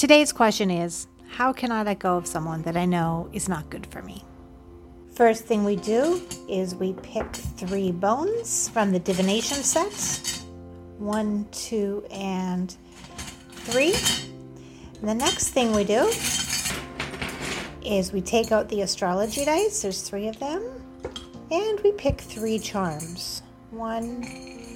Today's question is, how can I let go of someone that I know is not good for me? First thing we do is we pick 3 bones from the divination set. 1, 2, and 3. And the next thing we do is we take out the astrology dice. There's 3 of them. And we pick 3 charms. 1,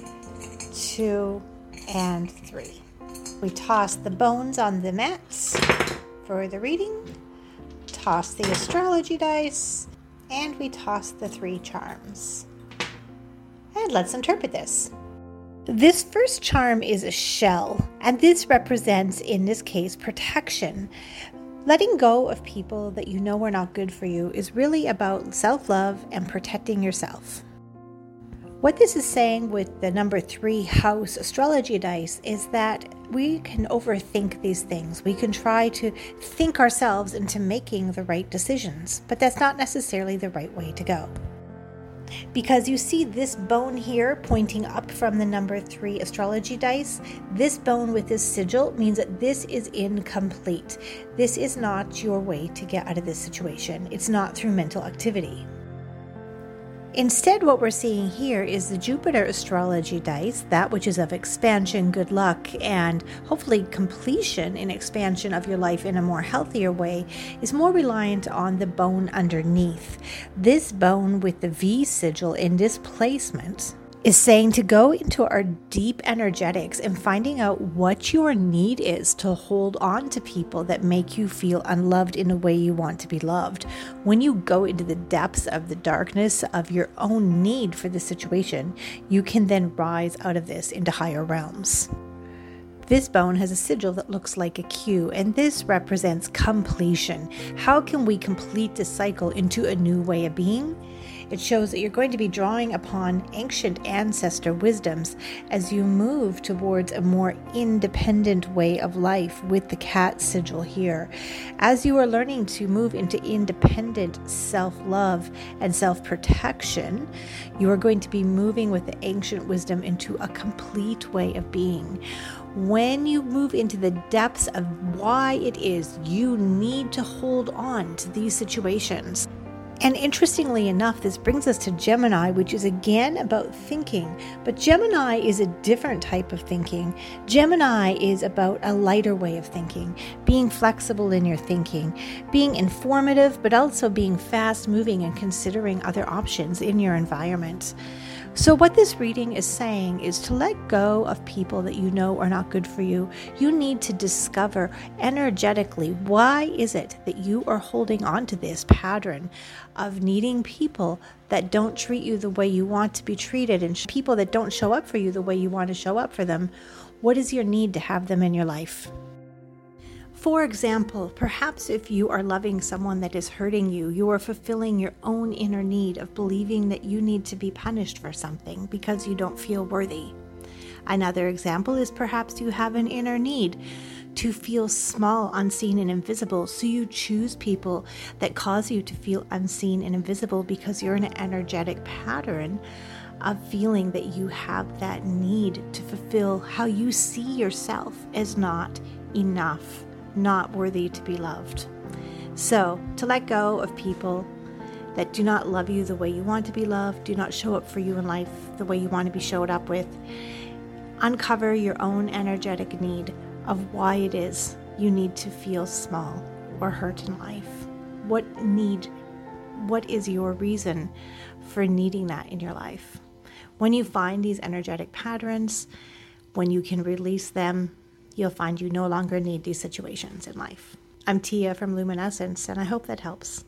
2, and 3. We toss the bones on the mats for the reading, toss the astrology dice, and we toss the 3 charms. And let's interpret this. This first charm is a shell, and this represents, in this case, protection. Letting go of people that you know are not good for you is really about self-love and protecting yourself. What this is saying with the number 3 house astrology dice is that we can overthink these things. We can try to think ourselves into making the right decisions, but that's not necessarily the right way to go. Because you see this bone here pointing up from the number 3 astrology dice, this bone with this sigil means that this is incomplete. This is not your way to get out of this situation. It's not through mental activity. Instead, what we're seeing here is the Jupiter astrology dice, that which is of expansion, good luck, and hopefully completion in expansion of your life in a more healthier way, is more reliant on the bone underneath. This bone with the V sigil in displacement is saying to go into our deep energetics and finding out what your need is to hold on to people that make you feel unloved in a way you want to be loved. When you go into the depths of the darkness of your own need for the situation, you can then rise out of this into higher realms. This bone has a sigil that looks like a Q, and this represents completion. How can we complete this cycle into a new way of being? It shows that you're going to be drawing upon ancient ancestor wisdoms as you move towards a more independent way of life with the cat sigil here. As you are learning to move into independent self-love and self-protection, you are going to be moving with the ancient wisdom into a complete way of being. When you move into the depths of why it is you need to hold on to these situations. And interestingly enough, this brings us to Gemini, which is again about thinking. But Gemini is a different type of thinking. Gemini is about a lighter way of thinking, being flexible in your thinking, being informative, but also being fast-moving and considering other options in your environment. So what this reading is saying is to let go of people that you know are not good for you. You need to discover energetically, why is it that you are holding on to this pattern of needing people that don't treat you the way you want to be treated and people that don't show up for you the way you want to show up for them? What is your need to have them in your life? For example, perhaps if you are loving someone that is hurting you, you are fulfilling your own inner need of believing that you need to be punished for something because you don't feel worthy. Another example is perhaps you have an inner need to feel small, unseen, and invisible, so you choose people that cause you to feel unseen and invisible because you're in an energetic pattern of feeling that you have that need to fulfill how you see yourself as not enough, not worthy to be loved. So, to let go of people that do not love you the way you want to be loved, do not show up for you in life the way you want to be showed up with, uncover your own energetic need of why it is you need to feel small or hurt in life. What is your reason for needing that in your life? When you find these energetic patterns, when you can release them, you'll find you no longer need these situations in life. I'm Tia from Luminescence, and I hope that helps.